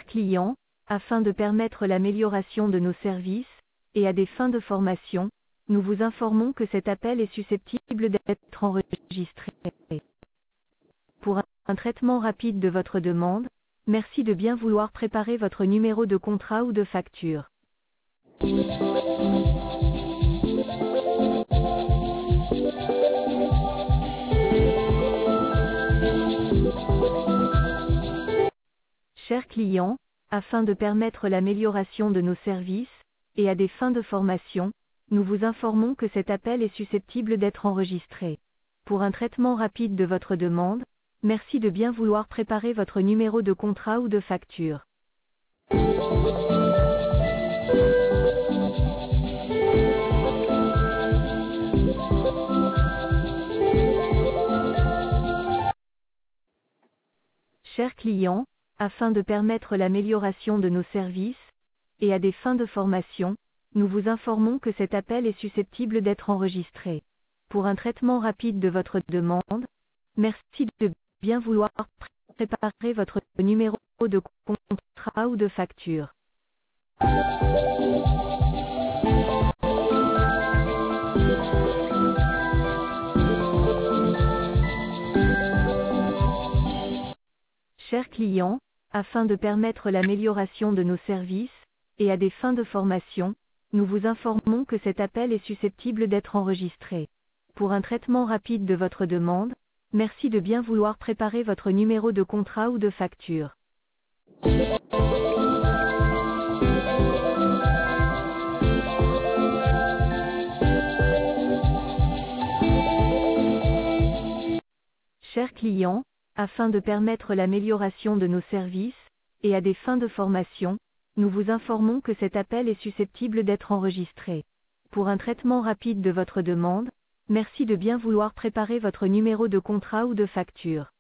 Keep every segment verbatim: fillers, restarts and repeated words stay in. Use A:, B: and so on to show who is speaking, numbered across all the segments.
A: client, afin de permettre l'amélioration de nos services, et à des fins de formation, nous vous informons que cet appel est susceptible d'être enregistré. Pour un, un traitement rapide de votre demande, merci de bien vouloir préparer votre numéro de contrat ou de facture. Chers clients, afin de permettre l'amélioration de nos services, et à des fins de formation, nous vous informons que cet appel est susceptible d'être enregistré. Pour un traitement rapide de votre demande, merci de bien vouloir préparer votre numéro de contrat ou de facture. Chers clients, afin de permettre l'amélioration de nos services, et à des fins de formation, nous vous informons que cet appel est susceptible d'être enregistré. Pour un traitement rapide de votre demande, merci de bien vouloir préparer votre numéro de contrat ou de facture. Chers clients, afin de permettre l'amélioration de nos services, et à des fins de formation, nous vous informons que cet appel est susceptible d'être enregistré. Pour un traitement rapide de votre demande, merci de bien vouloir préparer votre numéro de contrat ou de facture. Chers clients, afin de permettre l'amélioration de nos services, et à des fins de formation, nous vous informons que cet appel est susceptible d'être enregistré. Pour un traitement rapide de votre demande, merci de bien vouloir préparer votre numéro de contrat ou de facture.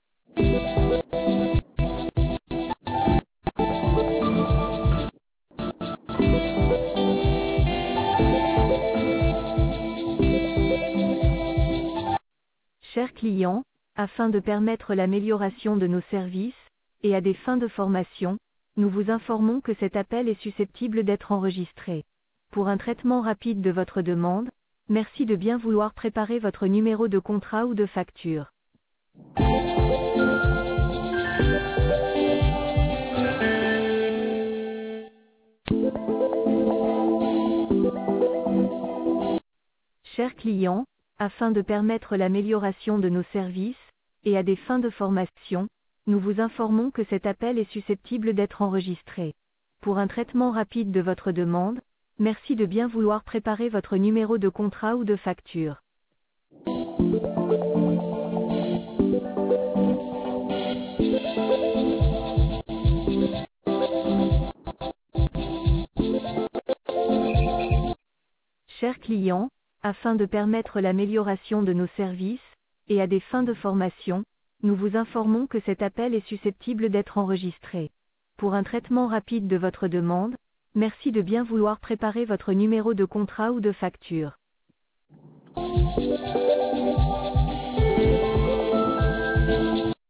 A: Chers clients, afin de permettre l'amélioration de nos services, et à des fins de formation, nous vous informons que cet appel est susceptible d'être enregistré. Pour un traitement rapide de votre demande, merci de bien vouloir préparer votre numéro de contrat ou de facture. Chers clients, afin de permettre l'amélioration de nos services, et à des fins de formation, nous vous informons que cet appel est susceptible d'être enregistré. Pour un traitement rapide de votre demande, merci de bien vouloir préparer votre numéro de contrat ou de facture. Chers clients, afin de permettre l'amélioration de nos services, et à des fins de formation, nous vous informons que cet appel est susceptible d'être enregistré. Pour un traitement rapide de votre demande, merci de bien vouloir préparer votre numéro de contrat ou de facture.